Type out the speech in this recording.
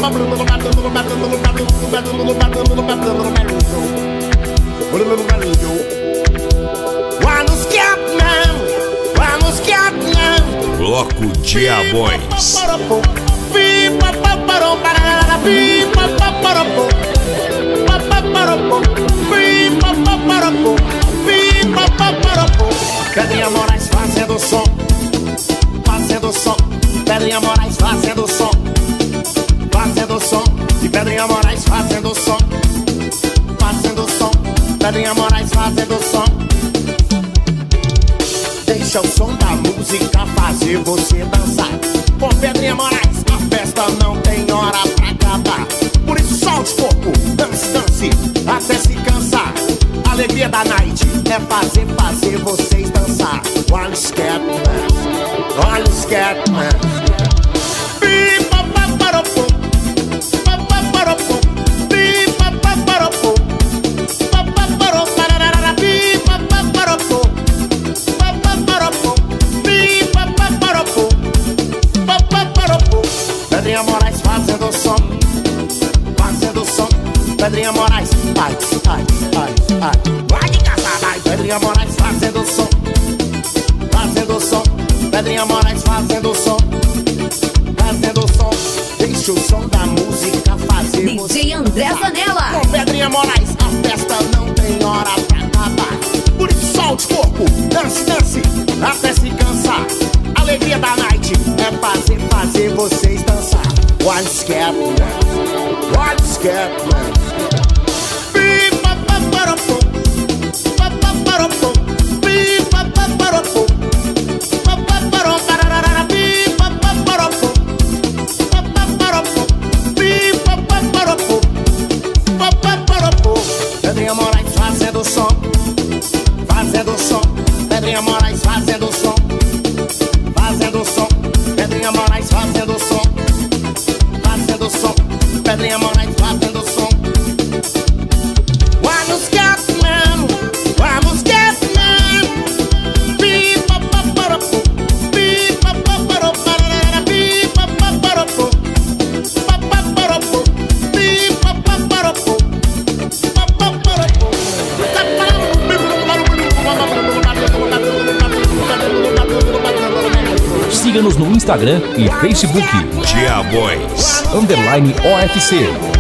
Bloco Diabões. Pedrinha Moraes fazendo som, fazendo som. Pedrinha Moraes fazendo som, fazendo som. E Pedrinha Moraes fazendo som, fazendo som. Pedrinha Moraes fazendo som. Deixa o som da música fazer você dançar. Com Pedrinha Moraes a festa não tem hora pra acabar. Por isso solte o corpo, dance, dance, até se cansar. A alegria da night é fazer vocês dançar. One step man, one step man. Pedrinha Moraes fazendo som, fazendo som. Pedrinha Moraes, ai, ai, ai, ai. Vai de caçada, ai. Pedrinha Moraes fazendo som, fazendo som. Pedrinha Moraes fazendo som, fazendo som. Deixa o som da música fazer DJ você André dançar. Zanella. Com Pedrinha Moraes a festa não tem hora pra acabar. Por isso solte o corpo, dance, dance, até se cansar. A alegria da night é fazer vocês dançar. One step man, one step man. Pedrinha Moraes fazendo som, fazendo som. Pedrinha Moraes fazendo som, fazendo som. Pedrinha Moraes fazendo som, fazendo som. Pedrinha Moraes fazendo som. Vamos get man, vamos get man. Siga-nos no Instagram e Facebook Diabões. _OFC.